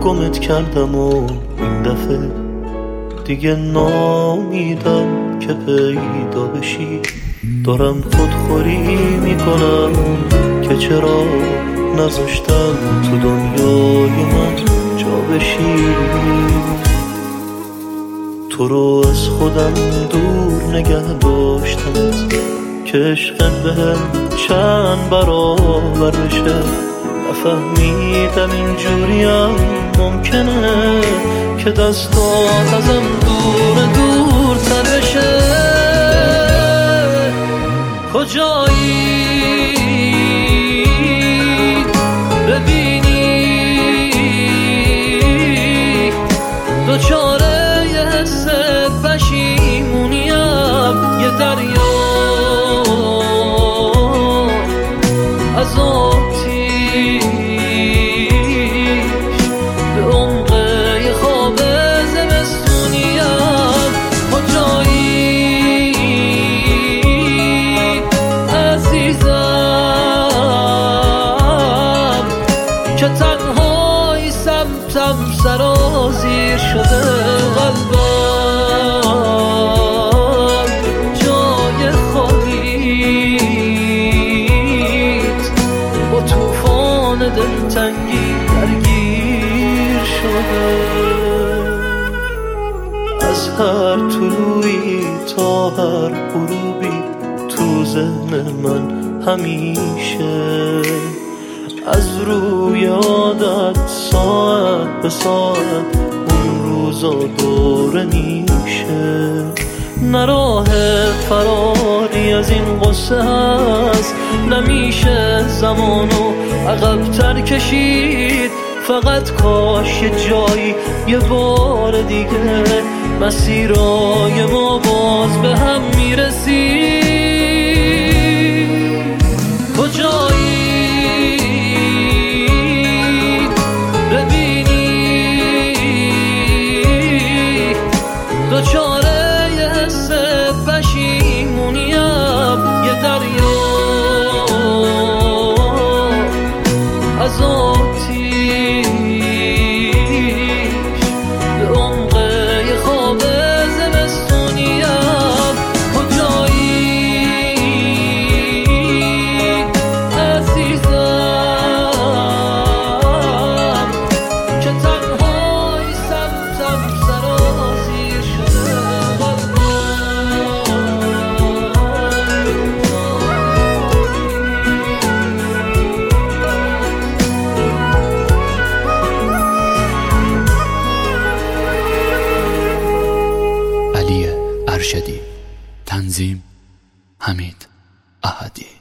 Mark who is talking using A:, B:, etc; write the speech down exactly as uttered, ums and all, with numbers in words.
A: گمت کردم و این دفعه دیگه نامیدم که پیدا بشی. دارم خودخوری میکنم که چرا نذاشتم تو دنیای من جا بشی. تو رو از خودم دور نگه داشتم که عشقت بهم چند برابر بشه. نفهمیدم اینجوریم ممکنه که دستات ازم دور دور تر بشه. کجایی ببینی دوچاره یه حس پشیمونیم، یه دریا از آتیش به عمق یه خواب زمستونیم. کجایی عزیزم که تنهایی سمتم سرازیر شده. قلبم جای خالیت با توفان دلتنگی درگیر شده. از هر طلوعی تا هر غروبی تو ذهن من همیشه، از روی عادت ساعت به ساعت اون روزا دوره میشه. نه راه فراری از این قصه هست، نمیشه زمانو عقب‌تر کشید. فقط کاش یه جایی یه بار دیگه مسیرای ما باز به هم میرسید. کجایی ببینی دوچاره یه حس پشیمونیم، یه دریا از آتیش به عمق یه خواب زمستونیم. کجایی عزیزم که تنهایی سمتم سرازیر شده.
B: علی ارشدی. تنظیم حمید احدی.